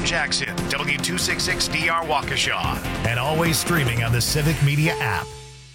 Jackson, W266DR Waukesha, and always streaming on the Civic Media app.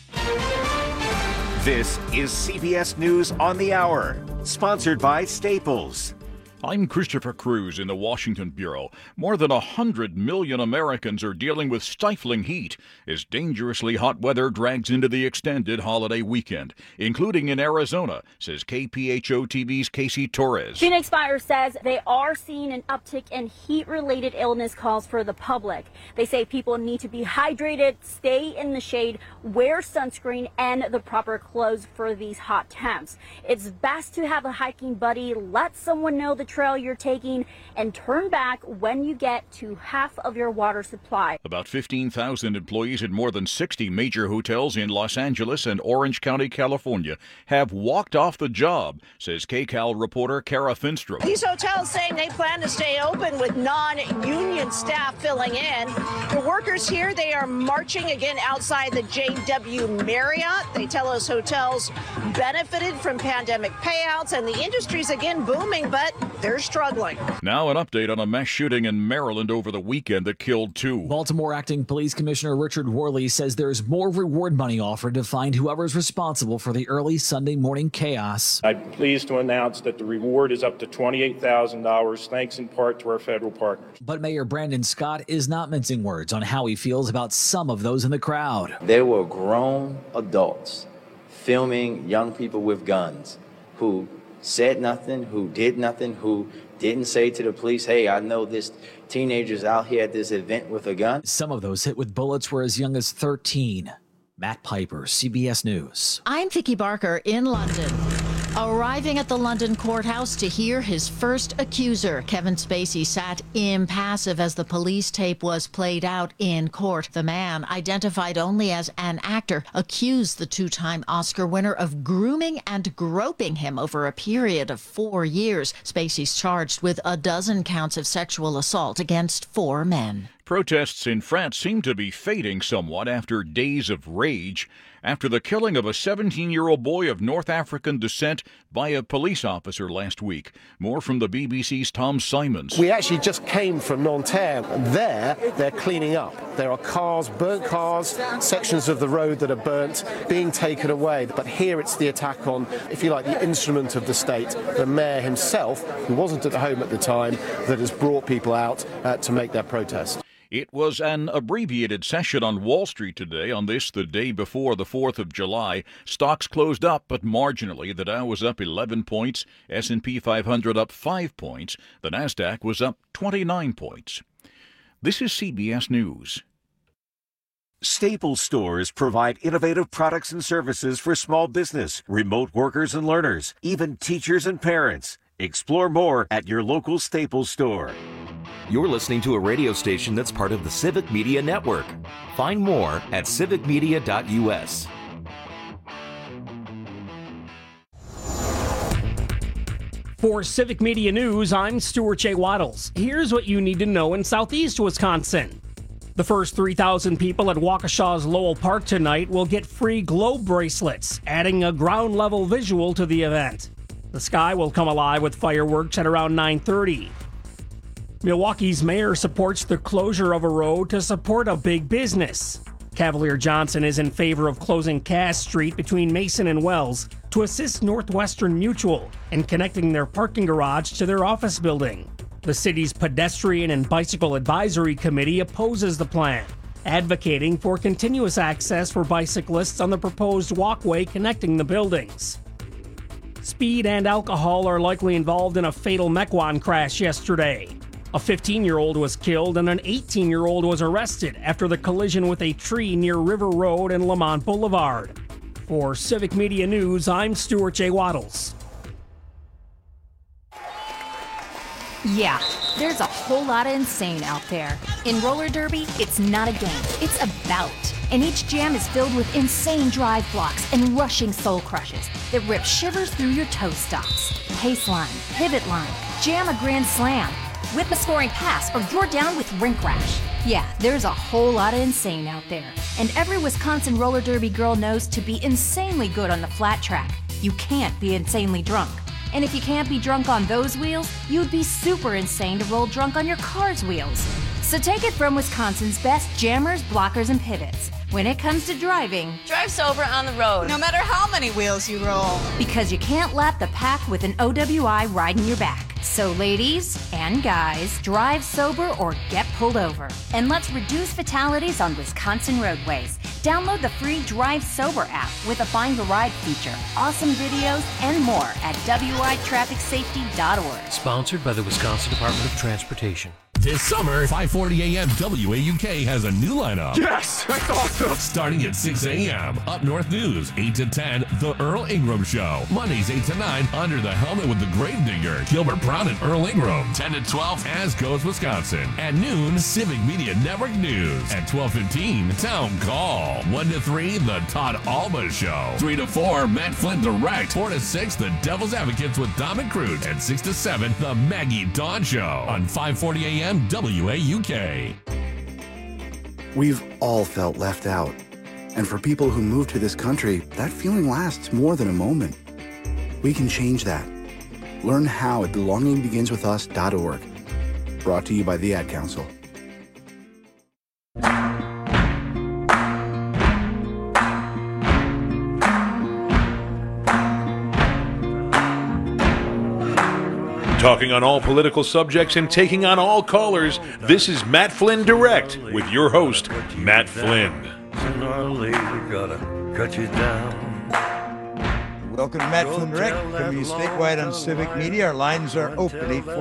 This is CBS News on the Hour, sponsored by Staples. I'm Christopher Cruz in the Washington Bureau. More than 100 million Americans are dealing with stifling heat as dangerously hot weather drags into the extended holiday weekend, including in Arizona, says KPHO-TV's Casey Torres. Phoenix Fire says they are seeing an uptick in heat-related illness calls for the public. They say people need to be hydrated, stay in the shade, wear sunscreen, and the proper clothes for these hot temps. It's best to have a hiking buddy, let someone know the trail you're taking, and turn back when you get to half of your water supply. About 15,000 employees at more than 60 major hotels in Los Angeles and Orange County, California, have walked off the job, says KCAL reporter Kara Finstrom. These hotels saying they plan to stay open with non-union staff filling in. The workers here, they are marching again outside the JW Marriott. They tell us hotels benefited from pandemic payouts and the industry's again booming, but they're struggling. Now an update on a mass shooting in Maryland over the weekend that killed 2. Baltimore Acting Police Commissioner Richard Worley says there's more reward money offered to find whoever's responsible for the early Sunday morning chaos. I'm pleased to announce that the reward is up to $28,000, thanks in part to our federal partners. But Mayor Brandon Scott is not mincing words on how he feels about some of those in the crowd. There were grown adults filming young people with guns who said nothing, who did nothing, who didn't say to the police, hey, I know this teenager's out here at this event with a gun. Some of those hit with bullets were as young as 13. Matt Piper, CBS News. I'm Vicky Barker in London. Arriving at the London courthouse to hear his first accuser, Kevin Spacey sat impassive as the police tape was played out in court. The man, identified only as an actor, accused the two-time Oscar winner of grooming and groping him over a period of 4 years. Spacey's charged with a dozen counts of sexual assault against 4 men. Protests in France seem to be fading somewhat after days of rage after the killing of a 17-year-old boy of North African descent by a police officer last week. More from the BBC's Tom Simons. We actually just came from Nanterre. There, they're cleaning up. There are cars, burnt cars, sections of the road that are burnt, being taken away. But here it's the attack on, if you like, the instrument of the state, the mayor himself, who wasn't at home at the time, that has brought people out to make their protest. It was an abbreviated session on Wall Street today. On this, the day before the 4th of July, stocks closed up, but marginally. The Dow was up 11 points, S&P 500 up 5 points. The Nasdaq was up 29 points. This is CBS News. Staples stores provide innovative products and services for small business, remote workers and learners, even teachers and parents. Explore more at your local Staples store. You're listening to a radio station that's part of the Civic Media Network. Find more at civicmedia.us. For Civic Media News, I'm Stuart J. Waddles. Here's what you need to know in southeast Wisconsin. The first 3,000 people at Waukesha's Lowell Park tonight will get free globe bracelets, adding a ground-level visual to the event. The sky will come alive with fireworks at around 9:30. Milwaukee's mayor supports the closure of a road to support a big business. Cavalier Johnson is in favor of closing Cass Street between Mason and Wells to assist Northwestern Mutual in connecting their parking garage to their office building. The city's Pedestrian and Bicycle Advisory Committee opposes the plan, advocating for continuous access for bicyclists on the proposed walkway connecting the buildings. Speed and alcohol are likely involved in a fatal Mequon crash yesterday. A 15-year-old was killed and an 18-year-old was arrested after the collision with a tree near River Road and Lamont Boulevard. For Civic Media News, I'm Stuart J. Waddles. Yeah, there's a whole lot of insane out there. In roller derby, it's not a game, it's a bout. And each jam is filled with insane drive blocks and rushing soul crushes that rip shivers through your toe stops. Pace line, pivot line, jam a grand slam, whip a scoring pass, or draw down with rink rash. Yeah, there's a whole lot of insane out there. And every Wisconsin roller derby girl knows to be insanely good on the flat track, you can't be insanely drunk. And if you can't be drunk on those wheels, you'd be super insane to roll drunk on your car's wheels. So take it from Wisconsin's best jammers, blockers, and pivots. When it comes to driving, drive sober on the road, no matter how many wheels you roll. Because you can't lap the pack with an OWI riding your back. So ladies and guys, drive sober or get pulled over. And let's reduce fatalities on Wisconsin roadways. Download the free Drive Sober app with a Find a Ride feature, awesome videos, and more at witrafficsafety.org. Sponsored by the Wisconsin Department of Transportation. This summer, 540 AM WAUK has a new lineup. Yes, that's awesome. Starting at 6 a.m., Up North News, 8 to 10, The Earl Ingram Show. Mondays, 8 to 9, Under the Helmet with the Gravedigger, Gilbert Brown and Earl Ingram. 10 to 12, As Goes Wisconsin. At noon, Civic Media Network News. At 12:15, Town Call. 1 to 3, The Todd Alba Show. 3 to 4, Matt Flynn Direct. 4 to 6, The Devil's Advocates with Dom and Cruz. At 6 to 7, The Maggie Dawn Show. On 540 AM WAUK. We've all felt left out. And for people who move to this country, that feeling lasts more than a moment. We can change that. Learn how at belongingbeginswithus.org. Brought to you by the Ad Council. Talking on all political subjects and taking on all callers, this is Matt Flynn Direct with your host, Matt Flynn. Sooner or later, gotta cut you down. Welcome to Matt Flynn Direct, coming to you statewide on Civic Media. Our lines are open,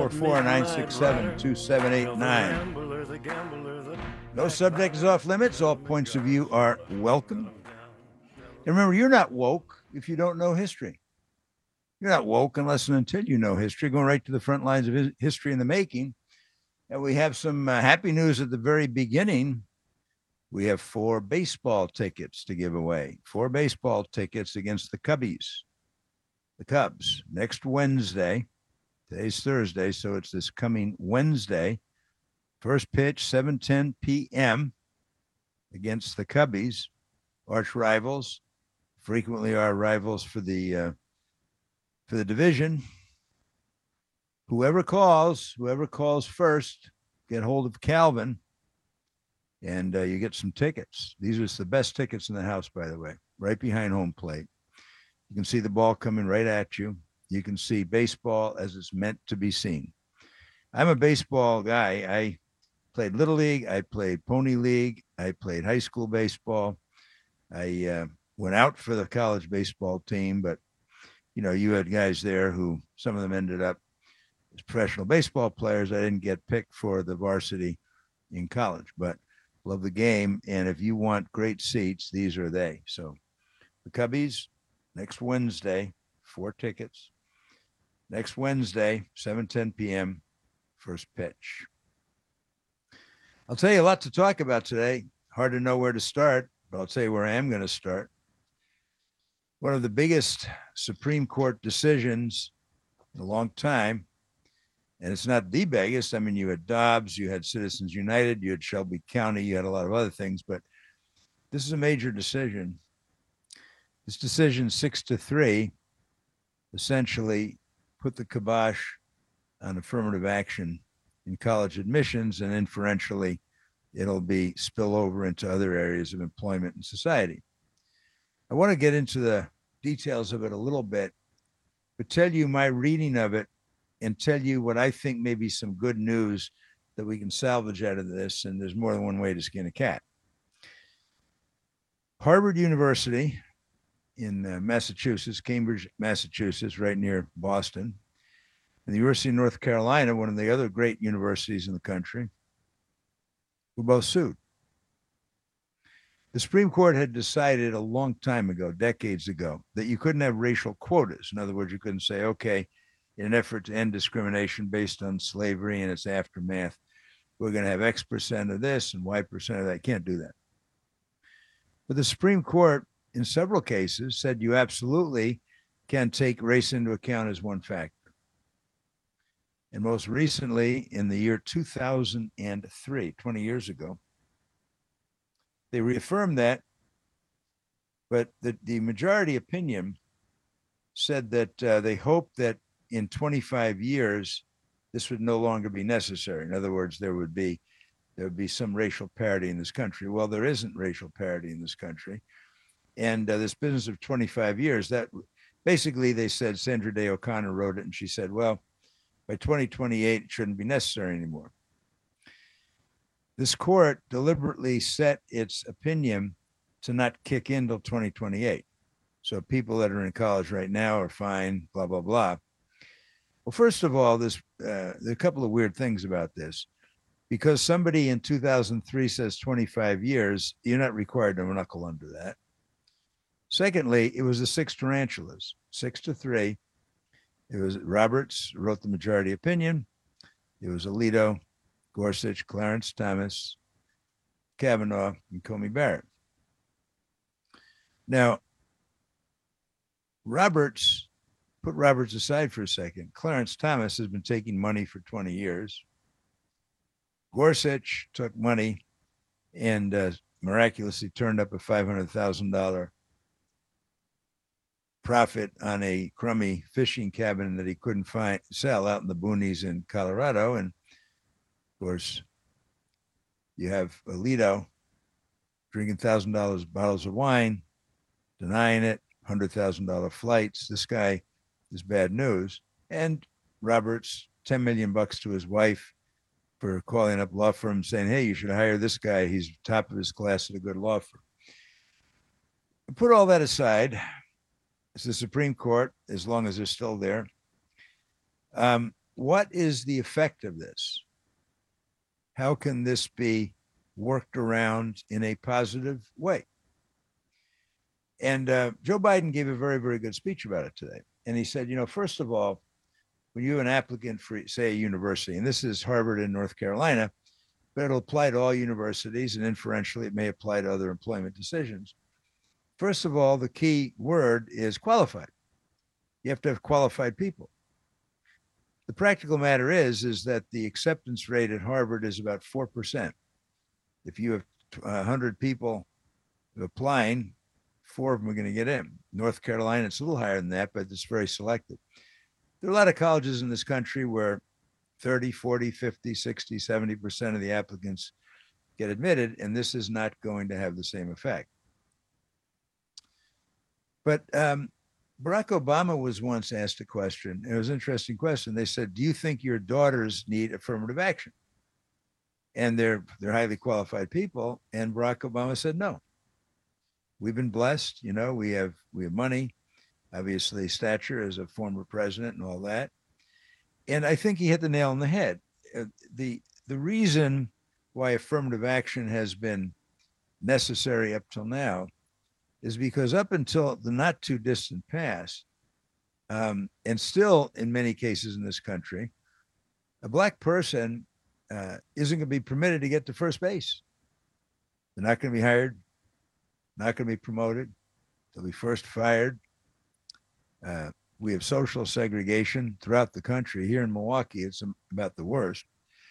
844-967-2789. No subject is off limits. All points of view are welcome. And remember, you're not woke if you don't know history. You're not woke unless and until you know history. Going right to the front lines of history in the making. And we have some happy news at the very beginning. We have 4 baseball tickets to give away. 4 baseball tickets against the Cubbies. The Cubs. Next Wednesday. Today's Thursday, so it's this coming Wednesday. First pitch, 7:10 p.m. against the Cubbies. Arch rivals. Frequently our rivals for the division. Whoever calls first, get hold of Calvin, and you get some tickets. These are the best tickets in the house, by the way, right behind home plate. You can see the ball coming right at you. You can see baseball as it's meant to be seen. I'm a baseball guy. I played Little League. I played Pony League. I played high school baseball. I went out for the college baseball team, but you know, you had guys there who some of them ended up as professional baseball players. I didn't get picked for the varsity in college, but love the game. And if you want great seats, these are they. So the Cubbies next Wednesday, 4 tickets. Next Wednesday, 7:10 p.m., first pitch. I'll tell you a lot to talk about today. Hard to know where to start, but I'll tell you where I am going to start. One of the biggest Supreme Court decisions in a long time, and it's not the biggest. I mean, you had Dobbs, you had Citizens United, you had Shelby County, you had a lot of other things, but this is a major decision. This decision, 6-3, essentially put the kibosh on affirmative action in college admissions, and inferentially, it'll be spill over into other areas of employment and society. I want to get into the details of it a little bit, but tell you my reading of it and tell you what I think may be some good news that we can salvage out of this. And there's more than one way to skin a cat. Harvard University in Massachusetts, Cambridge, Massachusetts, right near Boston, and the University of North Carolina, one of the other great universities in the country, were both sued. The Supreme Court had decided a long time ago, decades ago, that you couldn't have racial quotas. In other words, you couldn't say, okay, in an effort to end discrimination based on slavery and its aftermath, we're going to have X percent of this and Y percent of that. You can't do that. But the Supreme Court, in several cases, said you absolutely can take race into account as one factor. And most recently, in the year 2003, 20 years ago, they reaffirmed that, but the majority opinion said that they hope that in 25 years, this would no longer be necessary. In other words, there would be some racial parity in this country. Well, there isn't racial parity in this country. And this business of 25 years, that basically they said, Sandra Day O'Connor wrote it, and she said, well, by 2028, it shouldn't be necessary anymore. This court deliberately set its opinion to not kick in till 2028. So people that are in college right now are fine, blah, blah, blah. Well, first of all, there are a couple of weird things about this. Because somebody in 2003 says 25 years, you're not required to knuckle under that. Secondly, it was the 6 tarantulas, 6-3. It was Roberts wrote the majority opinion. It was Alito, Gorsuch, Clarence Thomas, Kavanaugh, and Comey Barrett. Now, put Roberts aside for a second. Clarence Thomas has been taking money for 20 years. Gorsuch took money and miraculously turned up a $500,000 profit on a crummy fishing cabin that he couldn't sell out in the boonies in Colorado. And of course, you have Alito drinking $1,000 bottles of wine, denying it, $100,000 flights. This guy is bad news. And Roberts, $10 million to his wife for calling up law firms saying, hey, you should hire this guy. He's top of his class at a good law firm. Put all that aside. It's the Supreme Court, as long as they're still there. What is the effect of this? How can this be worked around in a positive way? And Joe Biden gave a very, very good speech about it today. And he said, first of all, when you have an applicant for, say, a university, and this is Harvard in North Carolina, but it'll apply to all universities, and inferentially, it may apply to other employment decisions. First of all, the key word is qualified. You have to have qualified people. The practical matter is that the acceptance rate at Harvard is about 4%. If you have 100 people applying, 4 of them are going to get in. North Carolina, it's a little higher than that, but it's very selective. There are a lot of colleges in this country where 30, 40, 50, 60, 70% of the applicants get admitted, and this is not going to have the same effect. But Barack Obama was once asked a question. It was an interesting question. They said, do you think your daughters need affirmative action? And they're highly qualified people. And Barack Obama said, no. We've been blessed. We have money, obviously stature as a former president and all that. And I think he hit the nail on the head. The reason why affirmative action has been necessary up till now is because up until the not too distant past, and still in many cases in this country, a Black person isn't going to be permitted to get to first base. They're not going to be hired, not going to be promoted. They'll be first fired. We have social segregation throughout the country. Here in Milwaukee, it's about the worst.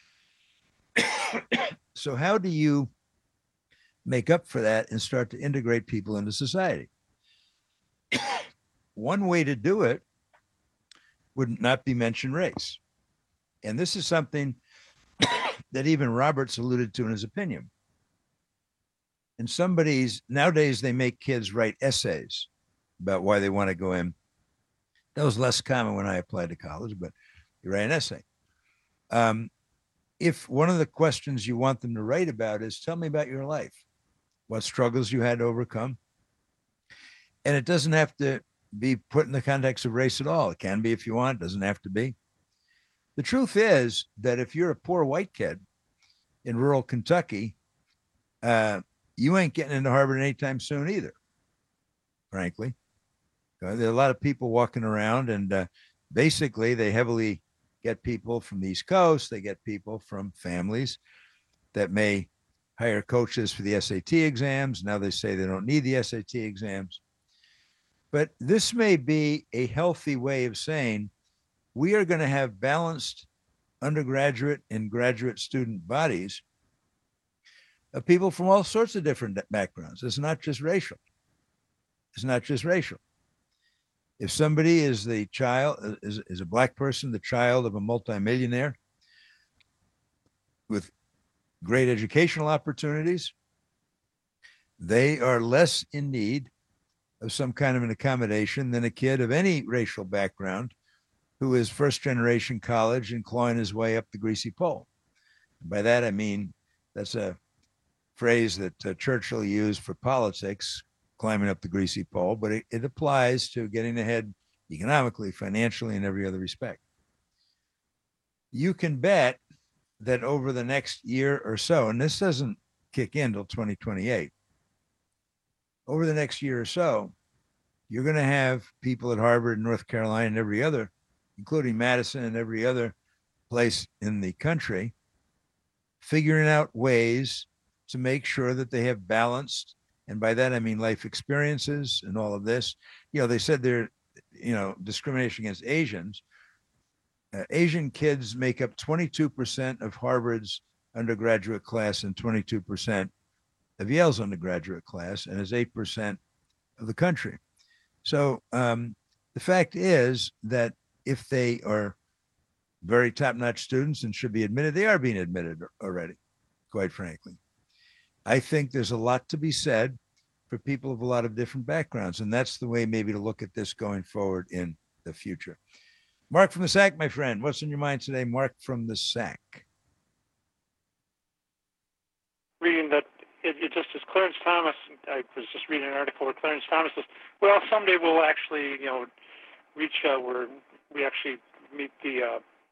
So how do you make up for that and start to integrate people into society? One way to do it would not be mention race. And this is something that even Roberts alluded to in his opinion. And nowadays they make kids write essays about why they want to go in. That was less common when I applied to college, but you write an essay. If one of the questions you want them to write about is, tell me about your life, what struggles you had to overcome. And it doesn't have to be put in the context of race at all. It can be if you want, it doesn't have to be. The truth is that if you're a poor white kid in rural Kentucky, you ain't getting into Harvard anytime soon either, frankly. There are a lot of people walking around, and basically they heavily get people from the East Coast. They get people from families that may hire coaches for the SAT exams. Now they say they don't need the SAT exams. But this may be a healthy way of saying we are going to have balanced undergraduate and graduate student bodies of people from all sorts of different backgrounds. It's not just racial. It's not just racial. If somebody is the child, is a black person, the child of a multimillionaire with great educational opportunities, they are less in need of some kind of an accommodation than a kid of any racial background who is first generation college and clawing his way up the greasy pole. And by that, I mean, that's a phrase that Churchill used for politics, climbing up the greasy pole, but it applies to getting ahead economically, financially, and every other respect. You can bet that over the next year or so, and this doesn't kick in till 2028, over the next year or so, you're going to have people at Harvard and North Carolina and every other, including Madison and every other place in the country, figuring out ways to make sure that they have balanced, and by that I mean life experiences and all of this. You know, they said they're, you know, discrimination against Asians. Asian kids make up 22% of Harvard's undergraduate class and 22% of Yale's undergraduate class, and is 8% of the country. So the fact is that if they are very top-notch students and should be admitted, they are being admitted already, quite frankly. I think there's a lot to be said for people of a lot of different backgrounds, and that's the way maybe to look at this going forward in the future. Mark from the Sack, my friend, what's in your mind today? Mark from the Sack. Reading that, it just as Clarence Thomas, I was just reading an article where Clarence Thomas says, well, someday we'll actually, reach where we actually meet the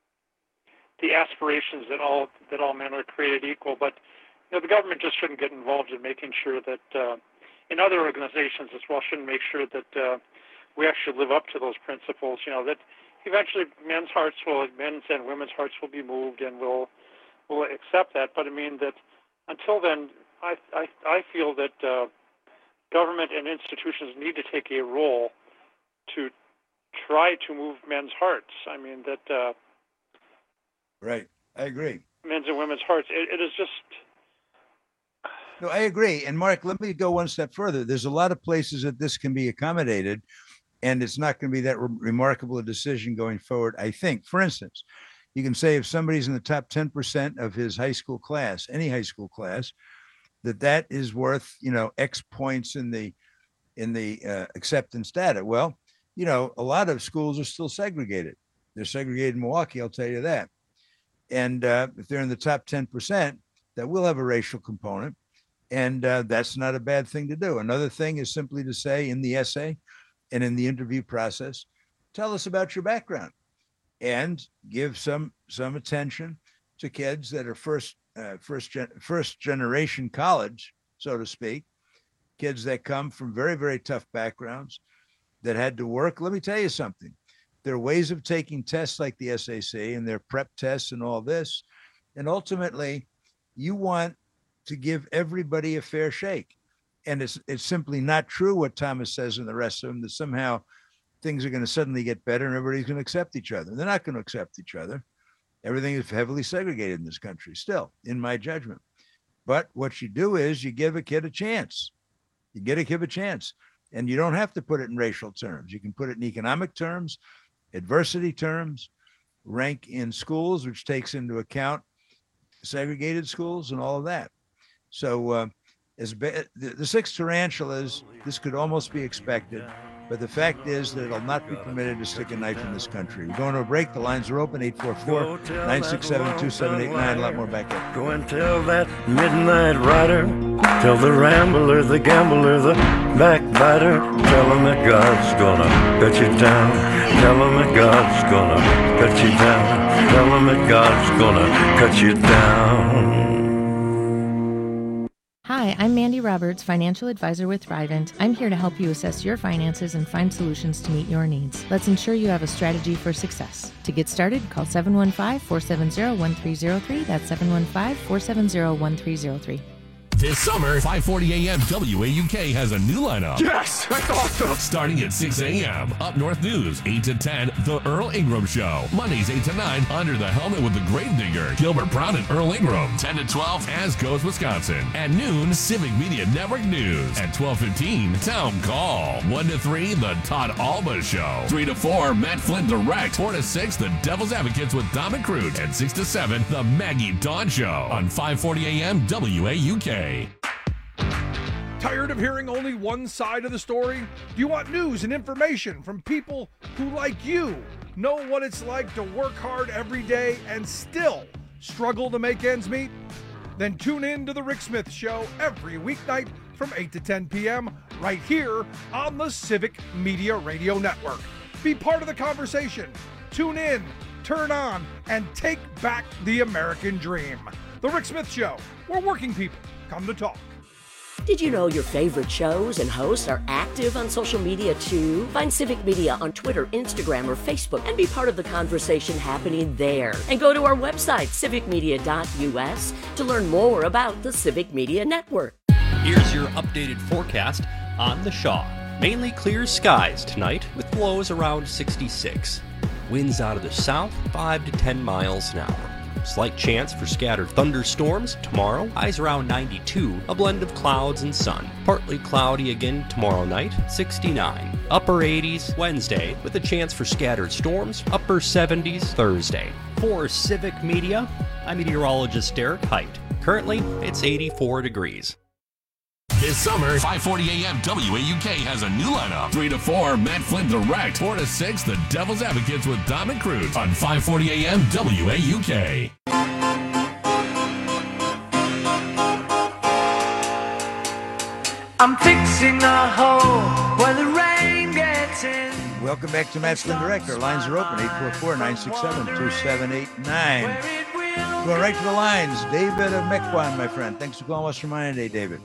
aspirations that all men are created equal. But the government just shouldn't get involved in making sure that, in other organizations as well, shouldn't make sure that we actually live up to those principles. That eventually men's and women's hearts will be moved, and we'll accept that. But I mean that until then, I feel that government and institutions need to take a role to try to move men's hearts. I mean that. Right, I agree. Men's and women's hearts. It is just. No, I agree. And Mark, let me go one step further. There's a lot of places that this can be accommodated, and it's not going to be that remarkable a decision going forward, I think. For instance, you can say if somebody's in the top 10% of his high school class, any high school class, that is worth, X points in the acceptance data. Well, a lot of schools are still segregated. They're segregated in Milwaukee, I'll tell you that. And if they're in the top 10%, that will have a racial component. And that's not a bad thing to do. Another thing is simply to say in the essay and in the interview process, tell us about your background and give some attention to kids that are first generation college, so to speak, kids that come from very, very tough backgrounds that had to work. Let me tell you something. There are ways of taking tests like the SAC and their prep tests and all this. And ultimately, you want to give everybody a fair shake. And it's simply not true what Thomas says and the rest of them, that somehow things are going to suddenly get better and everybody's going to accept each other. They're not going to accept each other. Everything is heavily segregated in this country still, in my judgment. But what you do is you give a kid a chance. You get a kid a chance. And you don't have to put it in racial terms. You can put it in economic terms, adversity terms, rank in schools, which takes into account segregated schools and all of that. So the six tarantulas, this could almost be expected, but the fact is that it'll not be permitted to stick a knife in this country. We're going to a break. The lines are open, 844-967-2789. A lot more back up. Go and tell that midnight rider, tell the rambler, the gambler, the backbiter, tell him that God's gonna cut you down. Tell him that God's gonna cut you down. Tell him that God's gonna cut you down. Hi, I'm Mandy Roberts, financial advisor with Thrivent. I'm here to help you assess your finances and find solutions to meet your needs. Let's ensure you have a strategy for success. To get started, call 715-470-1303. That's 715-470-1303. This summer, 540 a.m. WAUK has a new lineup. Yes, that's awesome. Starting at 6 a.m. Up North News, 8 to 10, The Earl Ingram Show. Mondays, 8 to 9, Under the Helmet with the Gravedigger, Gilbert Brown and Earl Ingram. 10 to 12, As Goes Wisconsin. At noon, Civic Media Network News. At 12:15, Town Call. 1 to 3, The Todd Alba Show. 3 to 4, Matt Flynn Direct. 4 to 6, The Devil's Advocates with Dom and Crute. And 6 to 7, The Maggie Dawn Show on 540 a.m. WAUK. Tired of hearing only one side of the story? Do you want news and information from people who, like you, know what it's like to work hard every day and still struggle to make ends meet? Then tune in to The Rick Smith Show every weeknight from 8 to 10 p.m. right here on the Civic Media Radio Network. Be part of the conversation. Tune in, turn on, and take back the American dream. The Rick Smith Show, where working people come to talk. Did you know your favorite shows and hosts are active on social media too? Find Civic Media on Twitter, Instagram, or Facebook and be part of the conversation happening there. And go to our website, civicmedia.us, to learn more about the Civic Media Network. Here's your updated forecast on the Shaw. Mainly clear skies tonight with lows around 66. Winds out of the south 5 to 10 miles an hour. Slight chance for scattered thunderstorms tomorrow, highs around 92, a blend of clouds and sun. Partly cloudy again tomorrow night, 69. Upper 80s Wednesday, with a chance for scattered storms, upper 70s Thursday. For Civic Media, I'm meteorologist Derek Height. Currently, it's 84 degrees. This summer, 540 a.m. WAUK has a new lineup. 3 to 4, Matt Flynn Direct. 4 to 6, The Devil's Advocates with Dom and Crute on 540 a.m. WAUK. I'm fixing a hole where the rain gets in. Welcome back to Matt Flynn Direct. Our lines are open, 844-967-2789. Going right to the lines. David of Mequon, my friend. Thanks for calling Western Miami today, David.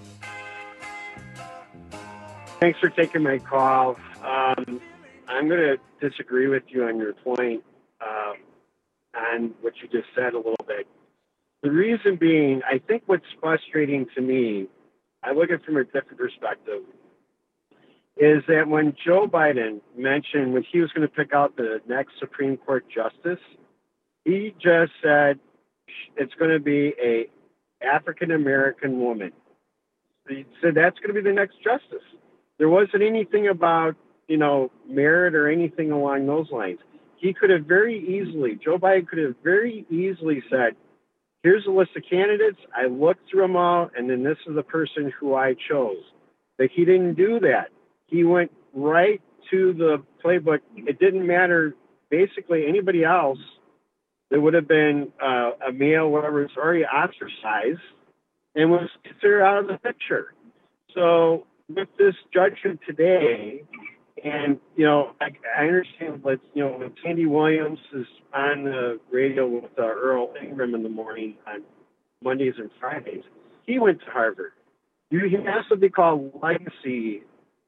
Thanks for taking my call. I'm going to disagree with you on your point on what you just said a little bit. The reason being, I think what's frustrating to me, I look at it from a different perspective, is that when Joe Biden mentioned when he was going to pick out the next Supreme Court justice, he just said it's going to be a African-American woman. He said that's going to be the next justice. There wasn't anything about, merit or anything along those lines. He could have very easily, Joe Biden could have very easily said, here's a list of candidates. I looked through them all, and then this is the person who I chose. But he didn't do that. He went right to the playbook. It didn't matter, basically, anybody else that would have been a male, whatever, it's already ostracized and was considered out of the picture. So with this judgment today, and, I understand, but, when Sandy Williams is on the radio with Earl Ingram in the morning on Mondays and Fridays, he went to Harvard. He has something called legacy,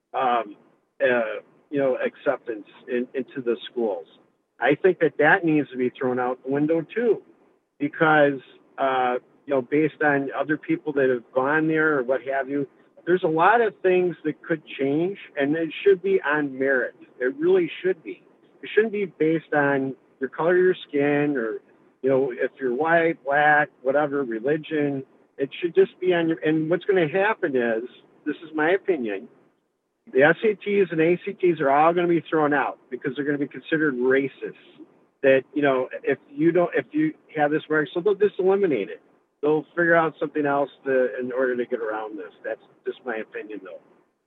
acceptance into the schools. I think that needs to be thrown out the window, too, because, based on other people that have gone there or what have you, there's a lot of things that could change, and it should be on merit. It really should be. It shouldn't be based on your color of your skin or, if you're white, black, whatever, religion. It should just be on your, and what's going to happen is, this is my opinion, the SATs and ACTs are all going to be thrown out because they're going to be considered racist. That, if you have this mark, so they'll just eliminate it. They'll figure out something else in order to get around this. That's just my opinion, though.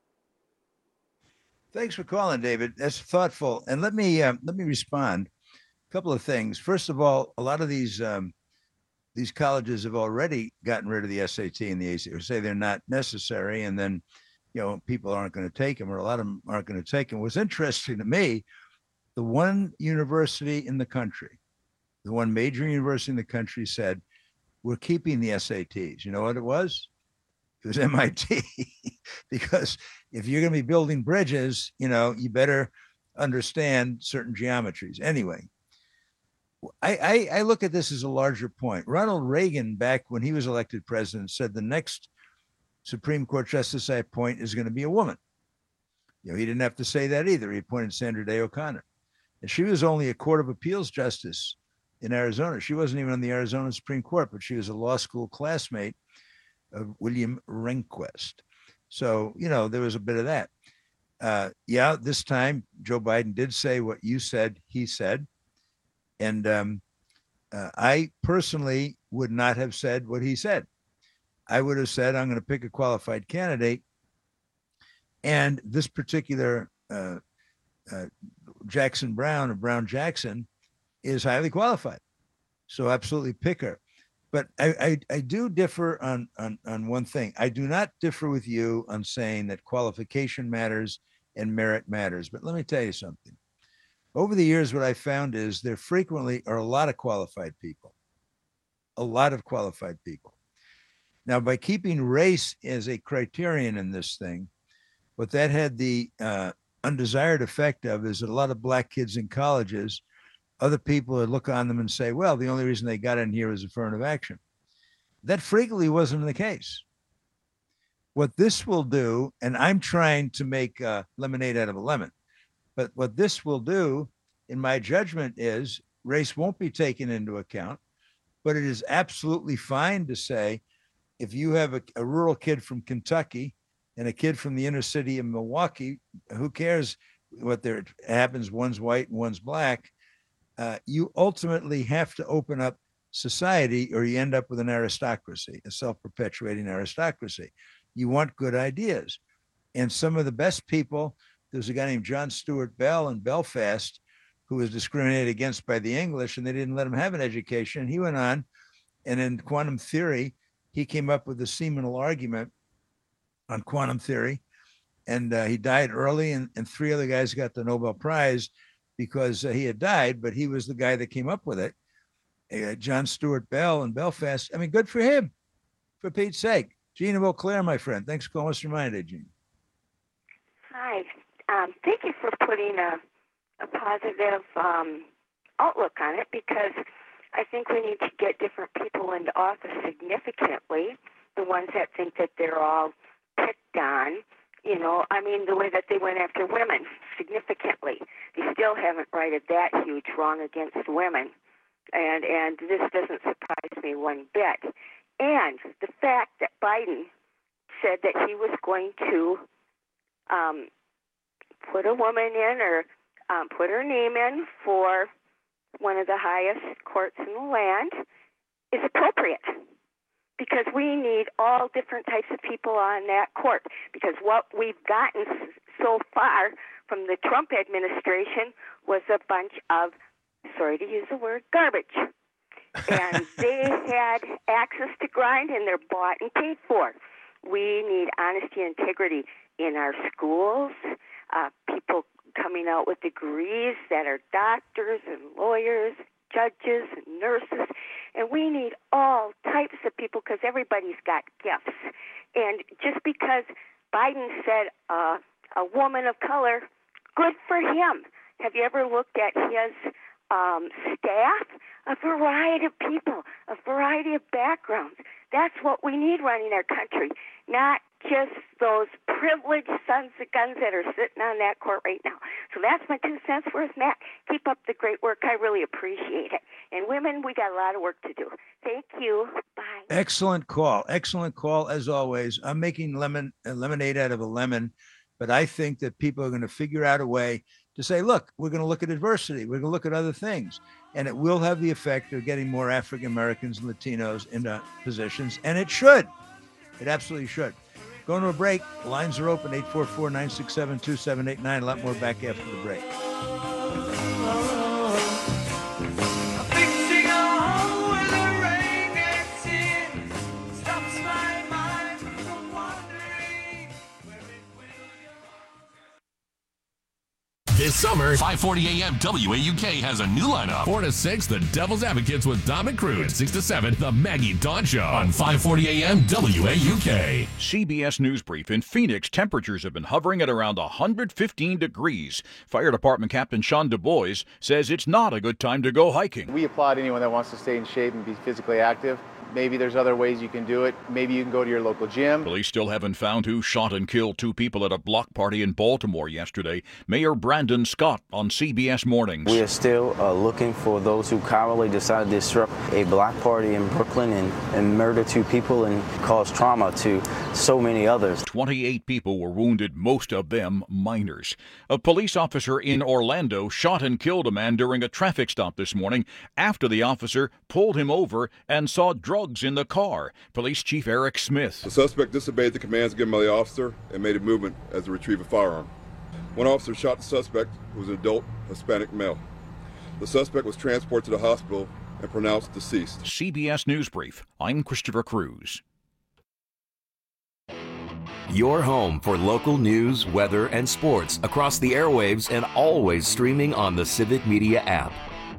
Thanks for calling, David. That's thoughtful. And let me respond. A couple of things. First of all, a lot of these colleges have already gotten rid of the SAT and the ACT, or say they're not necessary, and then people aren't going to take them, or a lot of them aren't going to take them. What's interesting to me, the one university in the country, the one major university in the country said, we're keeping the SATs. You know what it was? It was MIT. Because if you're going to be building bridges, you better understand certain geometries. Anyway, I look at this as a larger point. Ronald Reagan, back when he was elected president, said the next Supreme Court justice I appoint is going to be a woman. He didn't have to say that either. He appointed Sandra Day O'Connor. And she was only a Court of Appeals justice in Arizona. She wasn't even on the Arizona Supreme Court, but she was a law school classmate of William Rehnquist. So, there was a bit of that. This time Joe Biden did say what you said he said. And I personally would not have said what he said. I would have said, I'm going to pick a qualified candidate. And this particular Jackson Brown, or Brown Jackson, is highly qualified. So absolutely pick her. But I do differ on one thing. I do not differ with you on saying that qualification matters and merit matters. But let me tell you something. Over the years, what I found is there frequently are a lot of qualified people. A lot of qualified people. Now, by keeping race as a criterion in this thing, what that had the undesired effect of is that a lot of black kids in colleges, other people would look on them and say, well, the only reason they got in here was affirmative action. That frequently wasn't the case. What this will do, and I'm trying to make lemonade out of a lemon, but what this will do, in my judgment, is race won't be taken into account, but it is absolutely fine to say, if you have a rural kid from Kentucky and a kid from the inner city of Milwaukee, who cares what happens? One's white and one's black. You ultimately have to open up society, or you end up with an aristocracy, a self-perpetuating aristocracy. You want good ideas. And some of the best people, there's a guy named John Stuart Bell in Belfast who was discriminated against by the English, and they didn't let him have an education. He went on, and in quantum theory, he came up with the seminal argument on quantum theory, and he died early, and three other guys got the Nobel Prize because he had died, but he was the guy that came up with it. John Stuart Bell in Belfast. I mean, good for him, for Pete's sake. Gene of Eau Claire, my friend. Thanks for calling us your mind, Gene. Hi. Thank you for putting a positive outlook on it, because I think we need to get different people into office significantly, the ones that think that they're all picked on. The way that they went after women significantly. They still haven't righted that huge wrong against women. And this doesn't surprise me one bit. And the fact that Biden said that he was going to put a woman in, or put her name in for one of the highest courts in the land is appropriate. Because we need all different types of people on that court. Because what we've gotten so far from the Trump administration was a bunch of, sorry to use the word, garbage. And they had access to grind, and they're bought and paid for. We need honesty and integrity in our schools, people coming out with degrees that are doctors and lawyers, judges and nurses. And we need all types of people, because everybody's got gifts. And just because Biden said a woman of color, good for him. Have you ever looked at his staff? A variety of people, a variety of backgrounds. That's what we need running our country, not just those privileged sons of guns that are sitting on that court right now. So that's my 2 cents worth, Matt. Keep up the great work. I really appreciate it. And women, we got a lot of work to do. Thank you. Bye. Excellent call. Excellent call, as always. I'm making lemonade out of a lemon, but I think that people are going to figure out a way to say, look, we're going to look at adversity. We're going to look at other things. And it will have the effect of getting more African Americans and Latinos into positions. And it should. It absolutely should. Going to a break. Lines are open, 844-967-2789. A lot more back after the break. This summer, 5:40 a.m. WAUK has a new lineup. 4 to 6, The Devil's Advocates with Dom and Cruz. 6 to 7, The Maggie Dawn Show on 5:40 a.m. WAUK. CBS News Brief. In Phoenix, temperatures have been hovering at around 115 degrees. Fire Department Captain Sean Du Bois says it's not a good time to go hiking. We applaud anyone that wants to stay in shape and be physically active. Maybe there's other ways you can do it. Maybe you can go to your local gym. Police still haven't found who shot and killed 2 people at a block party in Baltimore yesterday. Mayor Brandon Scott on CBS Mornings. We are still looking for those who cowardly decided to disrupt a block party in Brooklyn and murder 2 people and cause trauma to so many others. 28 people were wounded, most of them minors. A police officer in Orlando shot and killed a man during a traffic stop this morning after the officer pulled him over and saw drugs in the car. Police Chief Eric Smith. The suspect disobeyed the commands given by the officer and made a movement as to retrieve a firearm. One officer shot the suspect, who was an adult Hispanic male. The suspect was transported to the hospital and pronounced deceased. CBS News Brief. I'm Christopher Cruz. Your home for local news, weather, and sports across the airwaves and always streaming on the Civic Media app.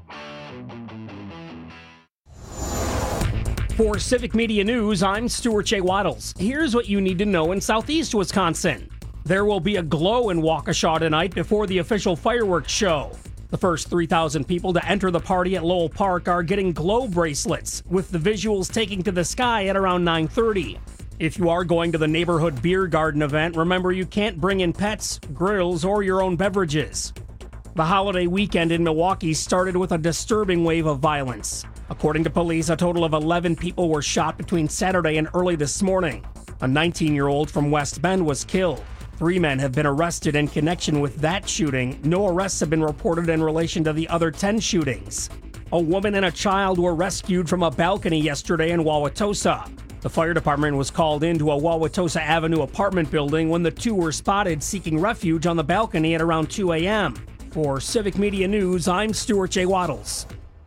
For Civic Media News, I'm Stuart J. Waddles. Here's what you need to know in southeast Wisconsin. There will be a glow in Waukesha tonight before the official fireworks show. The first 3,000 people to enter the party at Lowell Park are getting glow bracelets, with the visuals taking to the sky at around 9:30. If you are going to the neighborhood beer garden event, remember you can't bring in pets, grills, or your own beverages. The holiday weekend in Milwaukee started with a disturbing wave of violence. According to police, a total of 11 people were shot between Saturday and early this morning. A 19-year-old from West Bend was killed. 3 men have been arrested in connection with that shooting. No arrests have been reported in relation to the other 10 shootings. A woman and a child were rescued from a balcony yesterday in Wauwatosa. The fire department was called into a Wauwatosa Avenue apartment building when the 2 were spotted seeking refuge on the balcony at around 2 a.m. For Civic Media News, I'm Stuart J. Waddles.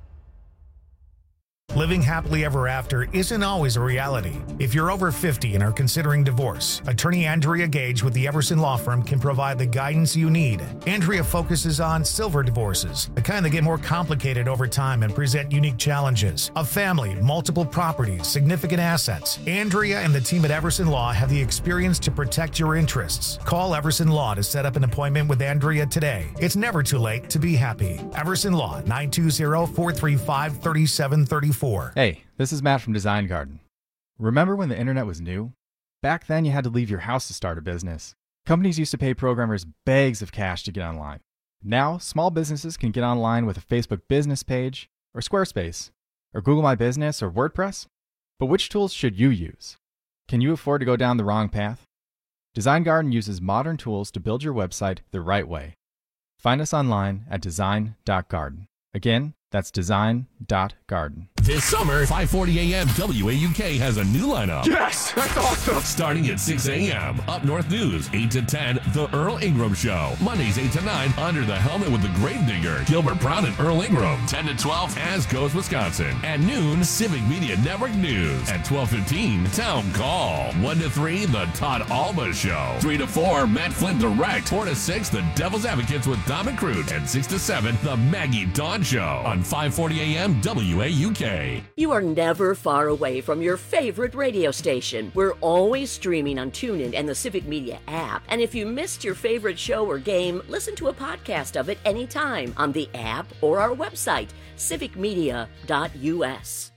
Living happily ever after isn't always a reality. If you're over 50 and are considering divorce, attorney Andrea Gage with the Everson Law Firm can provide the guidance you need. Andrea focuses on silver divorces, the kind that get more complicated over time and present unique challenges. A family, multiple properties, significant assets. Andrea and the team at Everson Law have the experience to protect your interests. Call Everson Law to set up an appointment with Andrea today. It's never too late to be happy. Everson Law, 920-435-3734. Hey, this is Matt from Design Garden. Remember when the internet was new? Back then, you had to leave your house to start a business. Companies used to pay programmers bags of cash to get online. Now, small businesses can get online with a Facebook business page, or Squarespace, or Google My Business, or WordPress. But which tools should you use? Can you afford to go down the wrong path? Design Garden uses modern tools to build your website the right way. Find us online at design.garden. Again, that's design.garden. This summer, 5:40 a.m. WAUK has a new lineup. Yes, that's awesome. Starting at 6 a.m. Up North News, 8 to 10, The Earl Ingram Show. Mondays, 8 to 9, Under the Helmet with the Gravedigger, Gilbert Brown and Earl Ingram. 10 to 12, As Goes Wisconsin. At noon, Civic Media Network News. At 12:15, Town Call. 1 to 3, The Todd Alba Show. 3 to 4, Matt Flynn Direct. 4 to 6, The Devil's Advocates with Dom and Cruz. And 6 to 7, The Maggie Dawn Show on 5:40 a.m. WAUK. You are never far away from your favorite radio station. We're always streaming on TuneIn and the Civic Media app. And if you missed your favorite show or game, listen to a podcast of it anytime on the app or our website, civicmedia.us.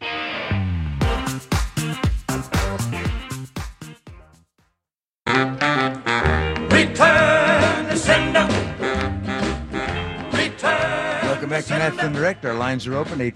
Return to sender. Welcome back to Matt Flynn Direct. Our lines are open,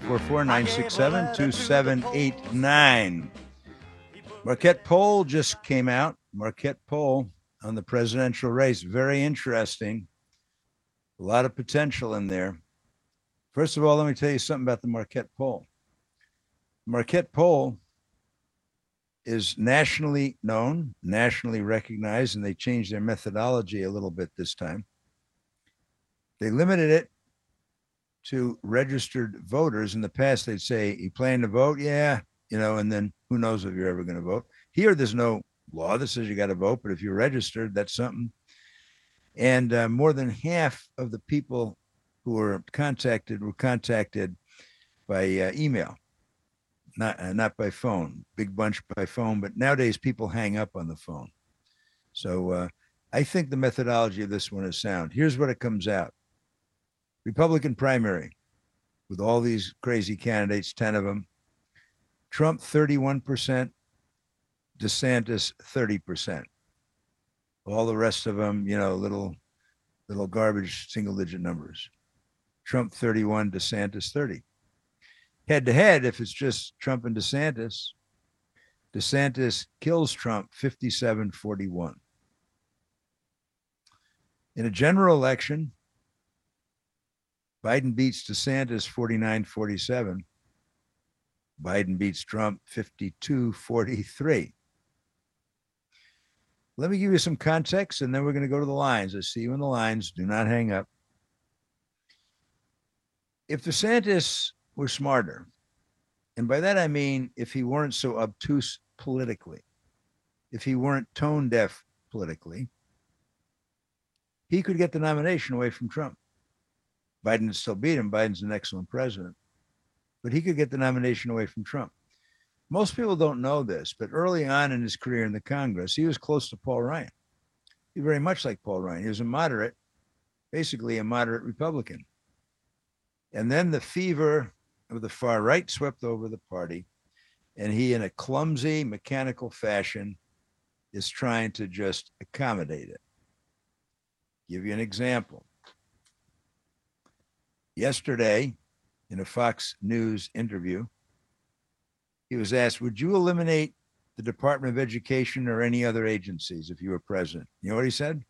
844-967-2789. Marquette poll just came out. Marquette poll on the presidential race. Very interesting. A lot of potential in there. First of all, let me tell you something about the Marquette poll. Marquette poll is nationally known, nationally recognized, and they changed their methodology a little bit this time. They limited it to registered voters. In the past, they'd say, you plan to vote? Yeah, and then who knows if you're ever going to vote. Here, there's no law that says you got to vote, but if you're registered, that's something. And more than half of the people who were contacted by email, not by phone. Big bunch by phone, but nowadays people hang up on the phone. So I think the methodology of this one is sound. Here's what it comes out. Republican primary with all these crazy candidates, 10 of them. Trump 31%, DeSantis 30%. All the rest of them, little garbage single-digit numbers. Trump 31, DeSantis 30. Head-to-head, if it's just Trump and DeSantis kills Trump 57-41. In a general election, Biden beats DeSantis 49-47. Biden beats Trump 52-43. Let me give you some context, and then we're going to go to the lines. I see you in the lines. Do not hang up. If DeSantis were smarter, and by that I mean if he weren't so obtuse politically, if he weren't tone deaf politically, he could get the nomination away from Trump. Biden would still beat him. Biden's an excellent president, but he could get the nomination away from Trump. Most people don't know this, but early on in his career in the Congress, he was close to Paul Ryan. He very much like Paul Ryan. He was basically a moderate Republican. And then the fever of the far right swept over the party, and he, in a clumsy, mechanical fashion, is trying to just accommodate it. Give you an example. Yesterday, in a Fox News interview, he was asked, would you eliminate the Department of Education or any other agencies if you were president? You know what he said?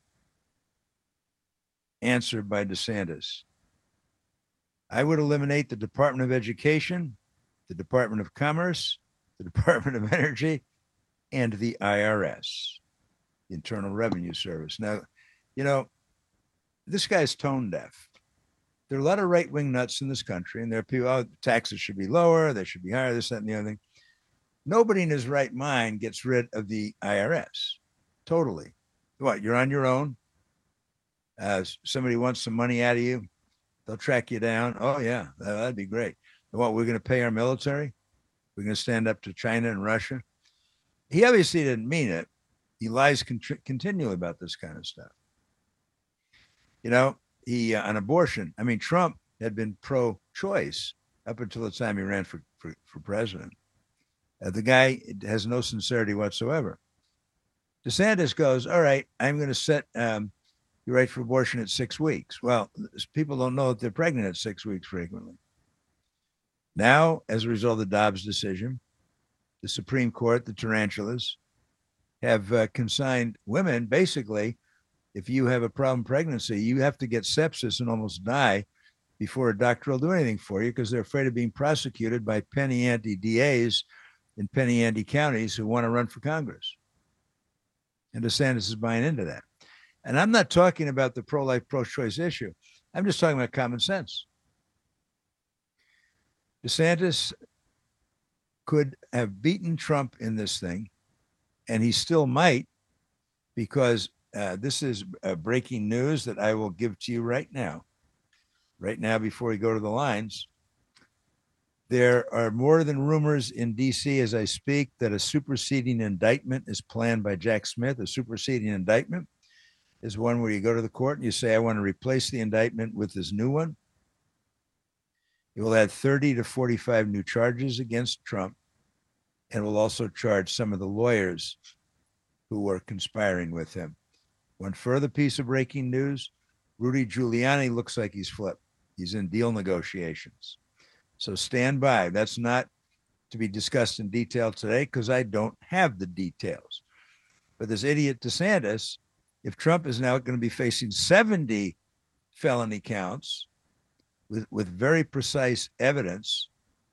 Answered by DeSantis. I would eliminate the Department of Education, the Department of Commerce, the Department of Energy, and the IRS, the Internal Revenue Service. Now, this guy's tone deaf. There are a lot of right-wing nuts in this country, and there are people, taxes should be lower, they should be higher, this, that, and the other thing. Nobody in his right mind gets rid of the IRS. Totally. What, you're on your own? Somebody wants some money out of you, they'll track you down. Oh, yeah, that'd be great. What, we're going to pay our military? We're going to stand up to China and Russia? He obviously didn't mean it. He lies continually about this kind of stuff. On abortion, Trump had been pro-choice up until the time he ran for president. The guy has no sincerity whatsoever. DeSantis goes, all right, I'm going to set your right for abortion at 6 weeks. Well, people don't know that they're pregnant at 6 weeks frequently. Now, as a result of the Dobbs decision, the Supreme Court, the tarantulas, have consigned women, basically, if you have a problem pregnancy, you have to get sepsis and almost die before a doctor will do anything for you because they're afraid of being prosecuted by penny ante DAs in penny ante counties who want to run for Congress. And DeSantis is buying into that. And I'm not talking about the pro-life, pro-choice issue. I'm just talking about common sense. DeSantis could have beaten Trump in this thing, and he still might, because this is breaking news that I will give to you right now before we go to the lines. There are more than rumors in D.C. as I speak that a superseding indictment is planned by Jack Smith. A superseding indictment is one where you go to the court and you say, I want to replace the indictment with this new one. It will add 30 to 45 new charges against Trump, and will also charge some of the lawyers who were conspiring with him. One further piece of breaking news, Rudy Giuliani looks like he's flipped. He's in deal negotiations. So stand by. That's not to be discussed in detail today because I don't have the details. But this idiot DeSantis, if Trump is now going to be facing 70 felony counts with very precise evidence,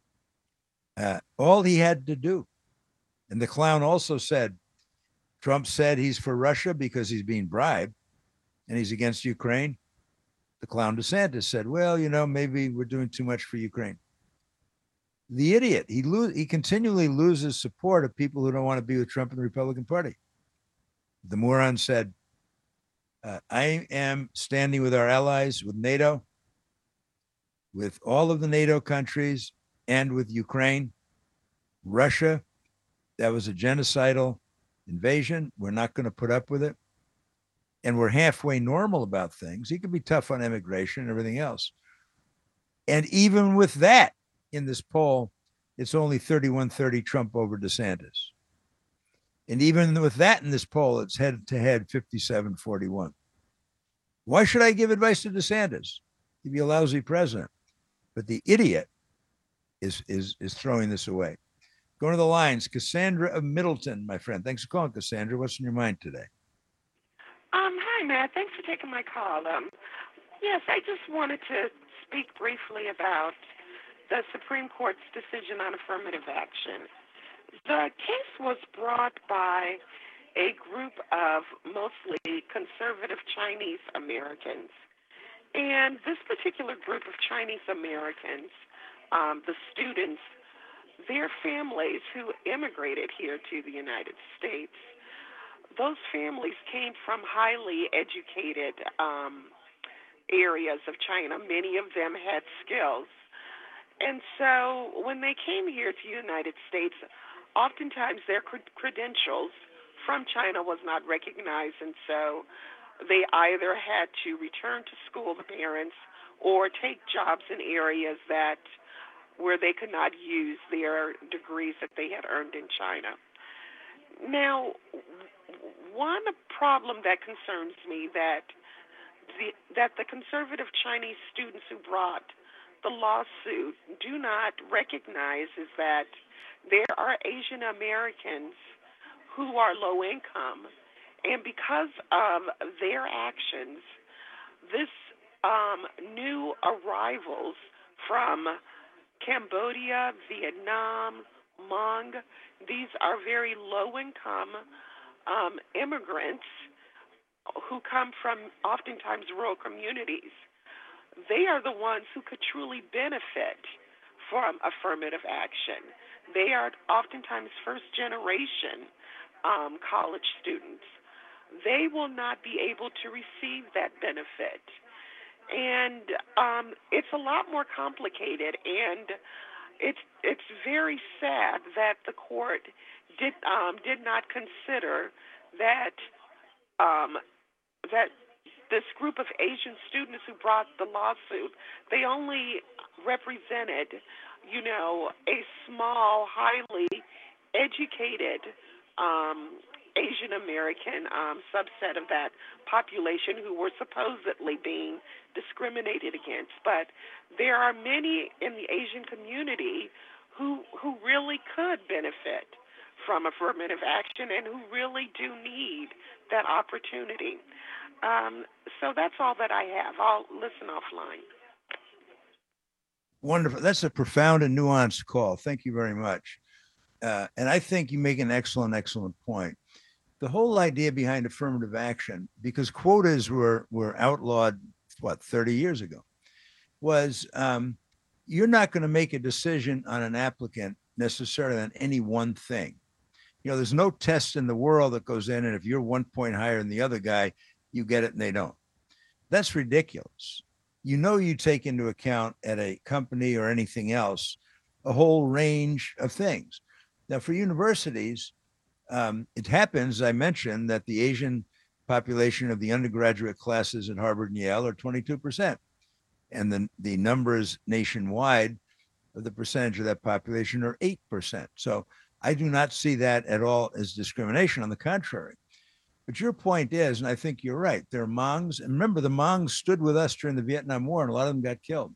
all he had to do, and the clown also said, Trump said he's for Russia because he's being bribed and he's against Ukraine. The clown DeSantis said, well, maybe we're doing too much for Ukraine. The idiot, he continually loses support of people who don't want to be with Trump and the Republican Party. The moron said, I am standing with our allies, with NATO, with all of the NATO countries, and with Ukraine. Russia, that was a genocidal invasion. We're not going to put up with it. And we're halfway normal about things. He can be tough on immigration and everything else. And even with that, in this poll, it's only 31-30 Trump over DeSantis. And even with that in this poll, it's head-to-head 57-41. Why should I give advice to DeSantis? He'd be a lousy president. But the idiot is throwing this away. Going to the lines, Cassandra of Middleton, my friend. Thanks for calling, Cassandra. What's in your mind today? Hi, Matt. Thanks for taking my call. Yes, I just wanted to speak briefly about the Supreme Court's decision on affirmative action. The case was brought by a group of mostly conservative Chinese Americans. And this particular group of Chinese Americans, the students, their families who immigrated here to the United States, those families came from highly educated areas of China. Many of them had skills. And so when they came here to the United States, oftentimes their credentials from China was not recognized, and so they either had to return to school, the parents, or take jobs in areas where they could not use their degrees that they had earned in China. Now, one problem that concerns me that the conservative Chinese students who brought the lawsuit do not recognize is that there are Asian Americans who are low income, and because of their actions, this new arrivals from Cambodia, Vietnam, Hmong, these are very low-income immigrants who come from oftentimes rural communities. They are the ones who could truly benefit from affirmative action. They are oftentimes first-generation college students. They will not be able to receive that benefit. And it's a lot more complicated, and it's very sad that the court did not consider that that this group of Asian students who brought the lawsuit, they only represented, a small, highly educated Asian American subset of that population who were supposedly being discriminated against. But there are many in the Asian community who really could benefit from affirmative action and who really do need that opportunity. So that's all that I have. I'll listen offline. Wonderful. That's a profound and nuanced call. Thank you very much. And I think you make an excellent point. The whole idea behind affirmative action, because quotas were outlawed, 30 years ago, was you're not going to make a decision on an applicant necessarily on any one thing. There's no test in the world that goes in, and if you're 1 point higher than the other guy, you get it and they don't. That's ridiculous. You take into account at a company or anything else a whole range of things. Now, for universities, it happens, I mentioned, that the Asian population of the undergraduate classes at Harvard and Yale are 22%. And the numbers nationwide of the percentage of that population are 8%. So I do not see that at all as discrimination. On the contrary. But your point is, and I think you're right, there are Hmongs. And remember, the Hmongs stood with us during the Vietnam War, and a lot of them got killed.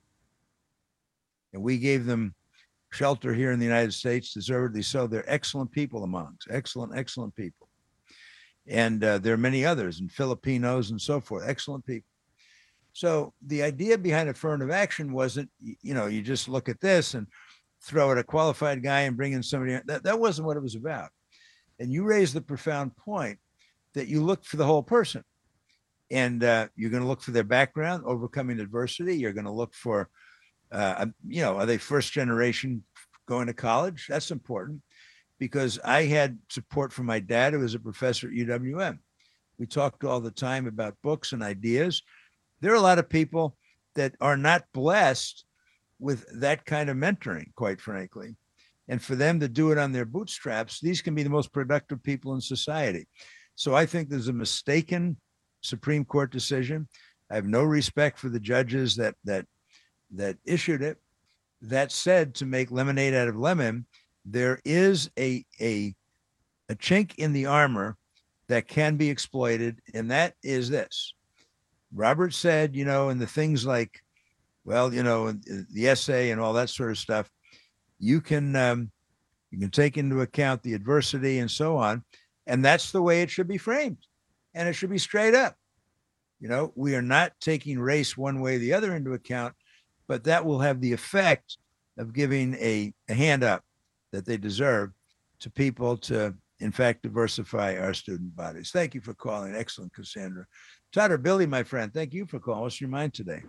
And we gave them shelter here in the United States, deservedly so. They're excellent people, the Hmongs, excellent people. And there are many others, and Filipinos and so forth, excellent people. So the idea behind affirmative action wasn't, you just look at this and throw at a qualified guy and bring in somebody. That wasn't what it was about. And you raised the profound point that you look for the whole person. And you're going to look for their background, overcoming adversity. You're going to look for, are they first generation going to college? That's important, because I had support from my dad, who was a professor at UWM. We talk all the time about books and ideas. There are a lot of people that are not blessed with that kind of mentoring, quite frankly. And for them to do it on their bootstraps, these can be the most productive people in society. So I think there's a mistaken Supreme Court decision. I have no respect for the judges that issued it. That said, to make lemonade out of lemon, there is a chink in the armor that can be exploited, and that is this. Robert said, in the things like, the essay and all that sort of stuff, you can take into account the adversity and so on, and that's the way it should be framed, and it should be straight up. We are not taking race one way or the other into account, but that will have the effect of giving a hand up that they deserve to people to, in fact, diversify our student bodies. Thank you for calling. Excellent, Cassandra. Todd or Billy, my friend, thank you for calling. What's your mind today?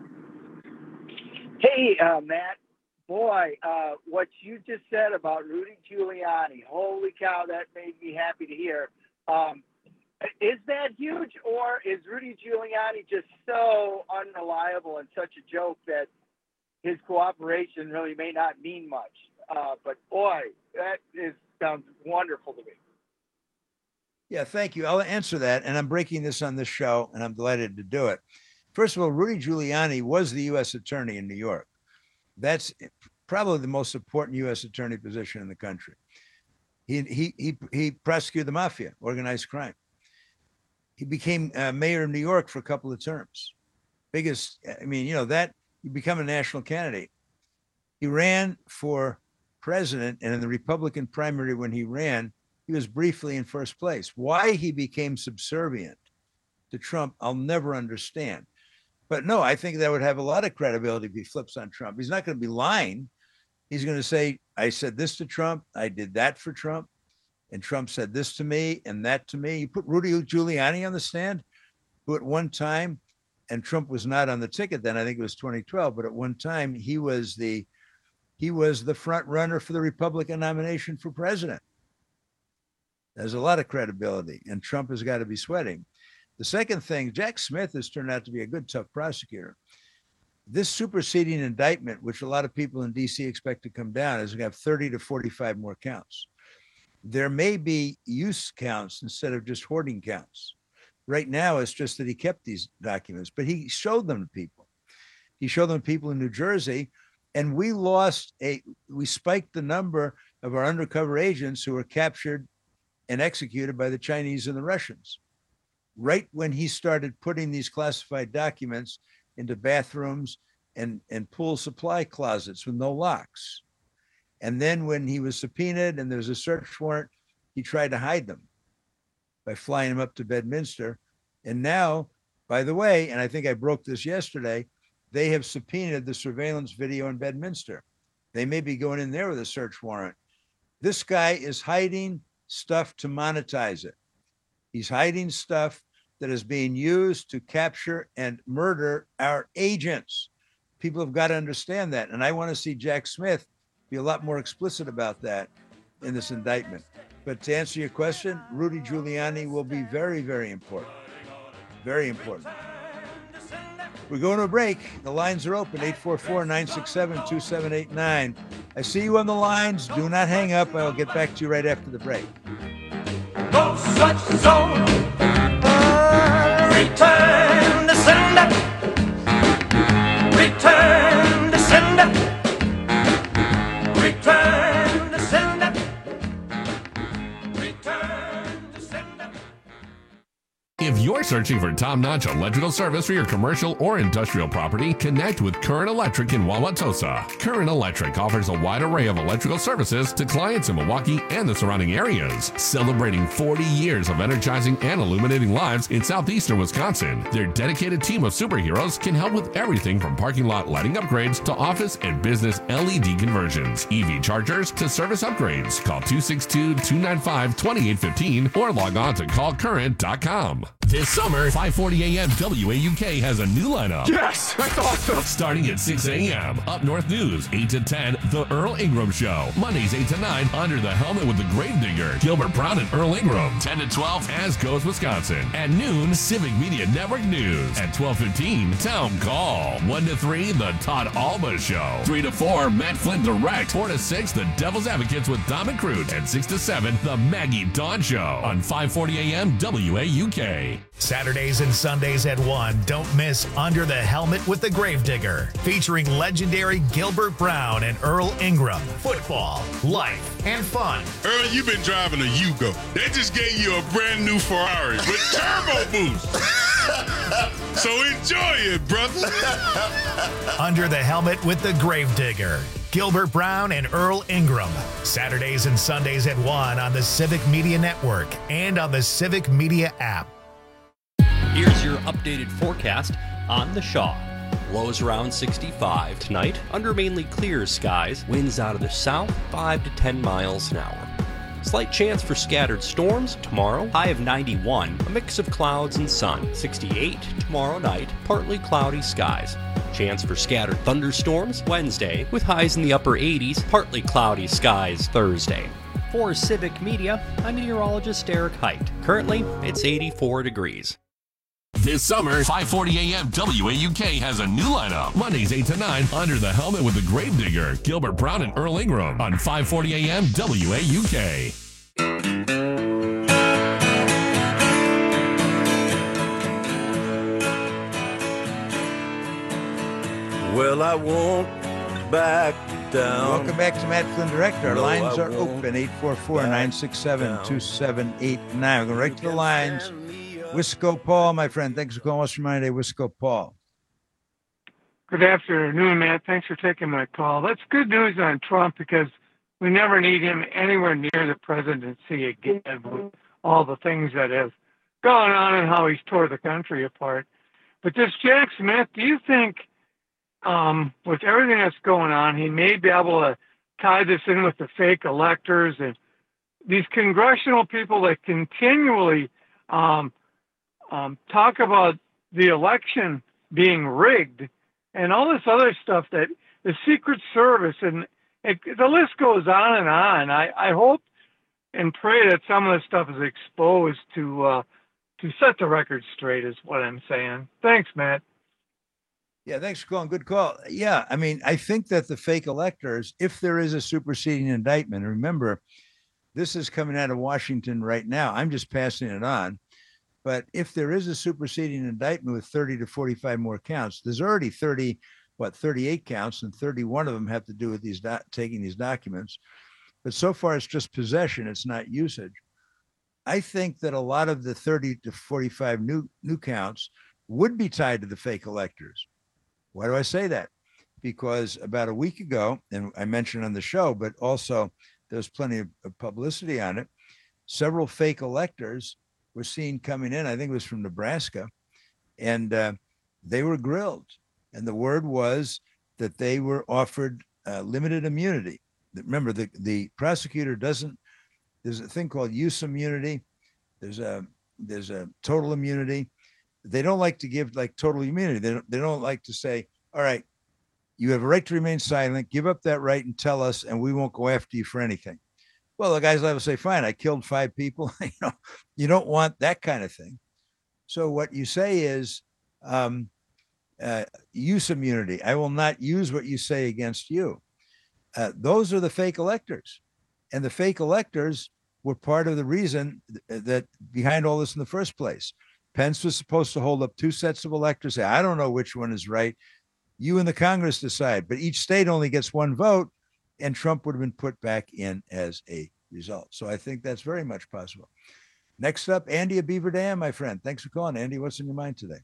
Hey, Matt. Boy, what you just said about Rudy Giuliani, holy cow, that made me happy to hear. Is that huge, or is Rudy Giuliani just so unreliable and such a joke that his cooperation really may not mean much? But boy, sounds wonderful to me. Yeah, thank you. I'll answer that. And I'm breaking this on this show, and I'm delighted to do it. First of all, Rudy Giuliani was the U.S. attorney in New York. That's probably the most important U.S. attorney position in the country. He prosecuted the mafia, organized crime. He became mayor of New York for a couple of terms. He become a national candidate. He ran for president, and in the Republican primary when he ran, he was briefly in first place. Why he became subservient to Trump, I'll never understand. But no, I think that would have a lot of credibility if he flips on Trump. He's not going to be lying. He's going to say, I said this to Trump, I did that for Trump, and Trump said this to me and that to me. You put Rudy Giuliani on the stand, who at one time, and Trump was not on the ticket then, I think it was 2012, but at one time he was the front runner for the Republican nomination for president. There's a lot of credibility, and Trump has got to be sweating. The second thing, Jack Smith has turned out to be a good, tough prosecutor. This superseding indictment, which a lot of people in D.C. expect to come down, is going to have 30 to 45 more counts. There may be use counts instead of just hoarding counts. Right now, it's just that he kept these documents, but he showed them to people. He showed them to people in New Jersey, and we spiked the number of our undercover agents who were captured and executed by the Chinese and the Russians. Right when he started putting these classified documents into bathrooms and pool supply closets with no locks. And then when he was subpoenaed and there's a search warrant, he tried to hide them by flying them up to Bedminster. And now, by the way, and I think I broke this yesterday, they have subpoenaed the surveillance video in Bedminster. They may be going in there with a search warrant. This guy is hiding stuff to monetize it. He's hiding stuff that is being used to capture and murder our agents. People have got to understand that. And I want to see Jack Smith be a lot more explicit about that in this indictment. But to answer your question, Rudy Giuliani will be very, very important. Very important. We're going to a break. The lines are open, 844-967-2789. I see you on the lines. Do not hang up. I'll get back to you right after the break. No such soul. Return to sender. Return to sender. Return to sender. Return to sender. If you're searching for top-notch electrical service for your commercial or industrial property, connect with Current Electric in Wauwatosa. Current Electric offers a wide array of electrical services to clients in Milwaukee and the surrounding areas, celebrating 40 years of energizing and illuminating lives in southeastern Wisconsin. Their dedicated team of superheroes can help with everything from parking lot lighting upgrades to office and business LED conversions, EV chargers to service upgrades. Call 262-295-2815 or log on to callcurrent.com. This summer, 540 AM WAUK has a new lineup. Yes, that's awesome. Starting at 6 a.m., Up North News, 8 to 10, The Earl Ingram Show. Mondays, 8 to 9, Under the Helmet with the Gravedigger, Gilbert Brown and Earl Ingram. 10 to 12, As Goes Wisconsin. At noon, Civic Media Network News. At 12:15, Town Call. 1 to 3, The Todd Alba Show. 3 to 4, Matt Flynn Direct. 4 to 6, The Devil's Advocates with Dom and Crute. And 6 to 7, The Maggie Dawn Show on 540 AM WAUK. Saturdays and Sundays at 1, don't miss Under the Helmet with the Gravedigger, featuring legendary Gilbert Brown and Earl Ingram. Football, life, and fun. Earl, you've been driving a Yugo. They just gave you a brand new Ferrari with turbo boost. So enjoy it, brother. Under the Helmet with the Gravedigger. Gilbert Brown and Earl Ingram. Saturdays and Sundays at 1 on the Civic Media Network and on the Civic Media app. Here's your updated forecast on the Shaw. Lows around 65 tonight, under mainly clear skies, winds out of the south 5 to 10 miles an hour. Slight chance for scattered storms tomorrow, high of 91, a mix of clouds and sun. 68 tomorrow night, partly cloudy skies. Chance for scattered thunderstorms Wednesday, with highs in the upper 80s, partly cloudy skies Thursday. For Civic Media, I'm meteorologist Eric Height. Currently, it's 84 degrees. This summer, 540 AM WAUK has a new lineup. Mondays, 8 to 9, Under the Helmet with the Gravedigger, Gilbert Brown and Earl Ingram on 540 AM WAUK. Well, I won't back down. Welcome back to Matt Flynn Direct. Our No, lines I are won't open, 844-967-2789. We're going right to the lines. Wisco Paul, my friend. Thanks for calling. What's your mind today, Wisco Paul? Good afternoon, Matt. Thanks for taking my call. That's good news on Trump because we never need him anywhere near the presidency again with all the things that have gone on and how he's tore the country apart. But this Jack Smith, do you think with everything that's going on, he may be able to tie this in with the fake electors and these congressional people that continually talk about the election being rigged and all this other stuff, that the Secret Service and the list goes on and on. I hope and pray that some of this stuff is exposed to set the record straight is what I'm saying. Thanks, Matt. Yeah, thanks for calling. Good call. Yeah, I mean, I think that the fake electors, if there is a superseding indictment, remember, this is coming out of Washington right now. I'm just passing it on. But if there is a superseding indictment with 30 to 45 more counts, there's already 38 counts, and 31 of them have to do with these taking these documents. But so far, it's just possession. It's not usage. I think that a lot of the 30 to 45 new counts would be tied to the fake electors. Why do I say that? Because about a week ago, and I mentioned on the show, but also there's plenty of publicity on it, several fake electors were seen coming in. I think it was from Nebraska, and they were grilled. And the word was that they were offered limited immunity. Remember, the prosecutor doesn't. There's a thing called use immunity. There's a total immunity. They don't like to give like total immunity. They don't like to say, all right, you have a right to remain silent. Give up that right and tell us, and we won't go after you for anything. Well, the guys will say, fine, I killed 5 people. You don't want that kind of thing. So what you say is use immunity. I will not use what you say against you. Those are the fake electors. And the fake electors were part of the reason that behind all this in the first place. Pence was supposed to hold up 2 sets of electors. Say, I don't know which one is right. You and the Congress decide. But each state only gets 1 vote, and Trump would have been put back in as a result. So I think that's very much possible. Next up, Andy of Beaver Dam, my friend. Thanks for calling, Andy. What's in your mind today?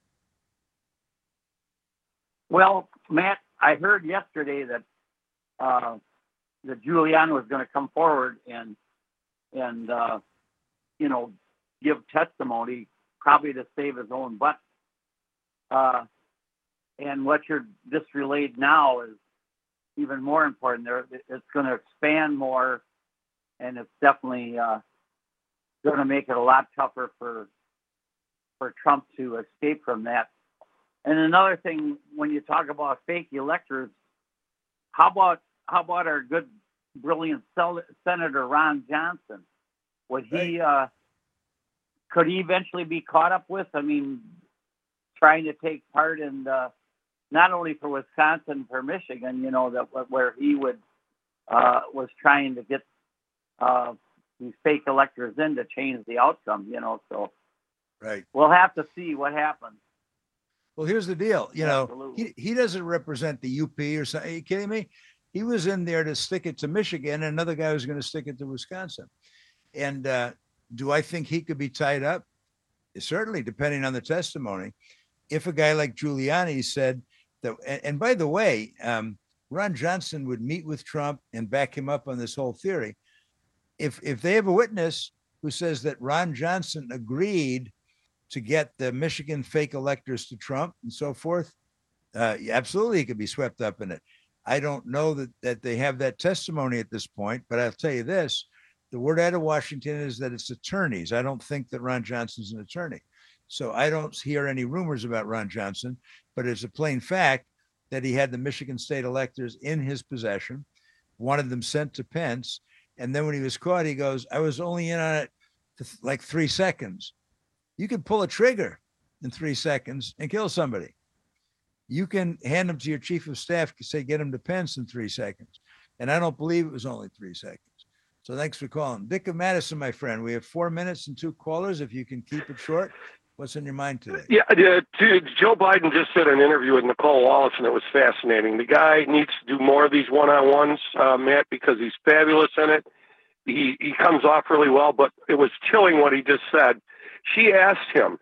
Well, Matt, I heard yesterday that Giuliani was going to come forward and give testimony, probably to save his own butt. And what you're just relayed now is even more important. It's going to expand more, and it's definitely going to make it a lot tougher for for Trump to escape from that. And another thing, when you talk about fake electors, how about our good, brilliant Senator Ron Johnson? Would he could he eventually be caught up with? I mean, trying to take part in not only for Wisconsin, for Michigan, that where he would was trying to get these fake electors in to change the outcome. So right, we'll have to see what happens. Well, here's the deal. Absolutely. He doesn't represent the UP or something. Are you kidding me? He was in there to stick it to Michigan, and another guy was going to stick it to Wisconsin. And do I think he could be tied up? Certainly, depending on the testimony. If a guy like Giuliani said that, and by the way, Ron Johnson would meet with Trump and back him up on this whole theory. If they have a witness who says that Ron Johnson agreed to get the Michigan fake electors to Trump and so forth, absolutely he could be swept up in it. I don't know that they have that testimony at this point, but I'll tell you this. The word out of Washington is that it's attorneys. I don't think that Ron Johnson's an attorney. So I don't hear any rumors about Ron Johnson, but it's a plain fact that he had the Michigan state electors in his possession, wanted them sent to Pence. And then when he was caught, he goes, I was only in on it for like 3 seconds. You can pull a trigger in 3 seconds and kill somebody. You can hand them to your chief of staff, say, get them to Pence in 3 seconds. And I don't believe it was only 3 seconds. So thanks for calling. Dick of Madison, my friend, we have 4 minutes and 2 callers. If you can keep it short, what's on your mind today? Yeah, Joe Biden just did an interview with Nicole Wallace, and it was fascinating. The guy needs to do more of these one-on-ones, Matt, because he's fabulous in it. He comes off really well, but it was chilling what he just said. She asked him,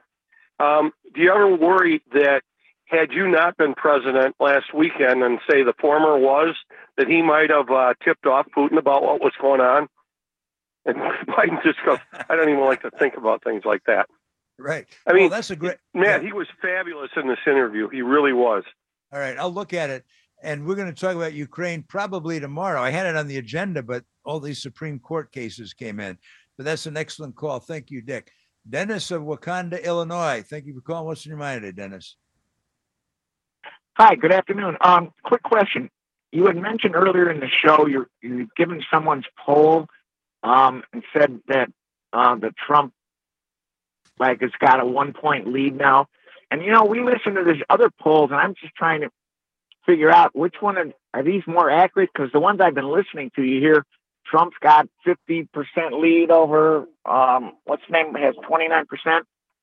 do you ever worry that had you not been president last weekend and say the former was, that he might have tipped off Putin about what was going on? And Biden just goes, I don't even like to think about things like that. Right. I mean, that's a great, Matt, he was fabulous in this interview. He really was. All right. I'll look at it. And we're going to talk about Ukraine probably tomorrow. I had it on the agenda, but all these Supreme Court cases came in. But that's an excellent call. Thank you, Dick. Dennis of Wakanda, Illinois. Thank you for calling. What's in your mind today, Dennis? Hi, good afternoon. Quick question. You had mentioned earlier in the show you're given someone's poll and said that the Trump has got a 1-point lead now. And we listen to these other polls, and I'm just trying to figure out which one are these more accurate, because the ones I've been listening to, you hear Trump's got 50% lead over what's his name has 29%.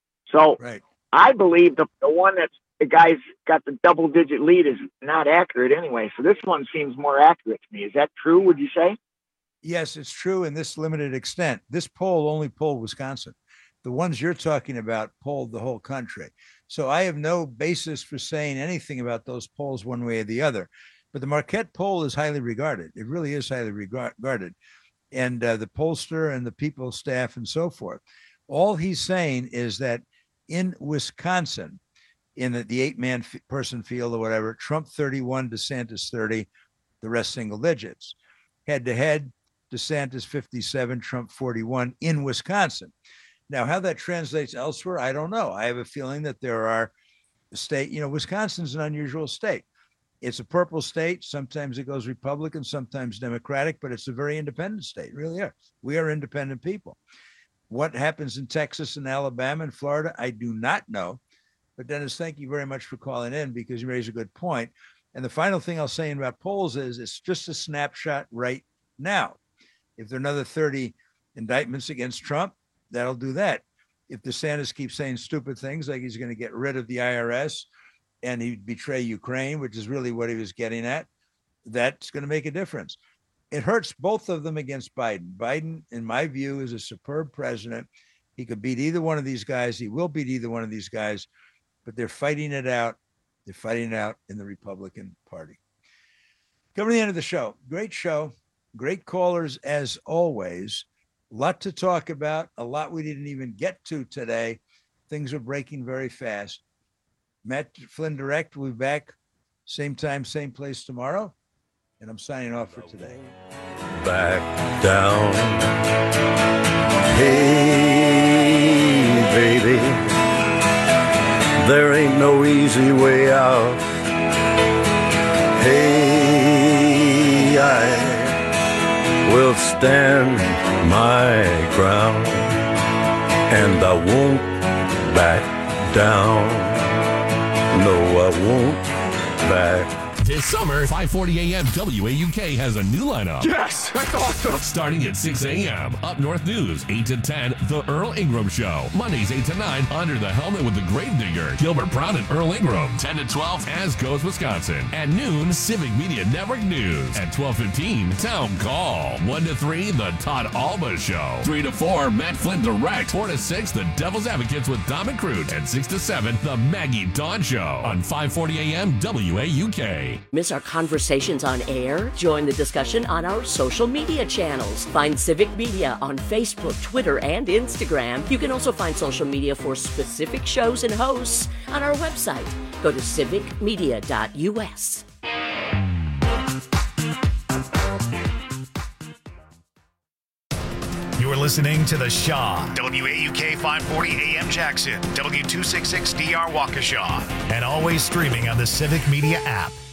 So right. I believe the one that's the guy's got the double-digit lead is not accurate anyway. So this one seems more accurate to me. Is that true, would you say? Yes, it's true in this limited extent. This poll only polled Wisconsin. The ones you're talking about polled the whole country. So I have no basis for saying anything about those polls one way or the other. But the Marquette poll is highly regarded. It really is highly regarded. And the pollster and the people staff and so forth. All he's saying is that in Wisconsin, in the 8-man person field or whatever, Trump 31, DeSantis 30, the rest single digits. Head to head, DeSantis 57, Trump 41 in Wisconsin. Now, how that translates elsewhere, I don't know. I have a feeling that there are Wisconsin's an unusual state. It's a purple state. Sometimes it goes Republican, sometimes Democratic, but it's a very independent state. Really are. We are independent people. What happens in Texas and Alabama and Florida, I do not know. But Dennis, thank you very much for calling in, because you raise a good point. And the final thing I'll say about polls is it's just a snapshot right now. If there are another 30 indictments against Trump, that'll do that. If DeSantis keeps saying stupid things like he's going to get rid of the IRS and he'd betray Ukraine, which is really what he was getting at, that's going to make a difference. It hurts both of them against Biden. Biden, in my view, is a superb president. He could beat either one of these guys. He will beat either one of these guys, but they're fighting it out. They're fighting it out in the Republican Party. Coming to the end of the show. Great show. Great callers as always. A lot to talk about. A lot we didn't even get to today. Things are breaking very fast. Matt Flynn Direct will be back same time, same place tomorrow. And I'm signing off for today. Back down. Hey, baby. easy way out. Hey, I will stand my ground, and I won't back down. No, I won't back. This summer, 5:40 a.m. WAUK has a new lineup. Yes, that's awesome. Starting at 6 a.m. Up North News, 8 to 10, The Earl Ingram Show. Mondays, 8 to 9, Under the Helmet with the Gravedigger, Gilbert Brown and Earl Ingram. 10 to 12, As Goes Wisconsin. At noon, Civic Media Network News. At 12:15, Town Call. 1 to 3, The Todd Alba Show. 3 to 4, Matt Flynn Direct. 4 to 6, The Devil's Advocates with Dom and Crute. And 6 to 7, The Maggie Dawn Show. On 5:40 a.m. WAUK. Miss our conversations on air? Join the discussion on our social media channels. Find Civic Media on Facebook, Twitter, and Instagram. You can also find social media for specific shows and hosts on our website. Go to civicmedia.us. You're listening to The Shaw, WAUK 540 AM Jackson, W266DR Waukesha, and always streaming on the Civic Media app.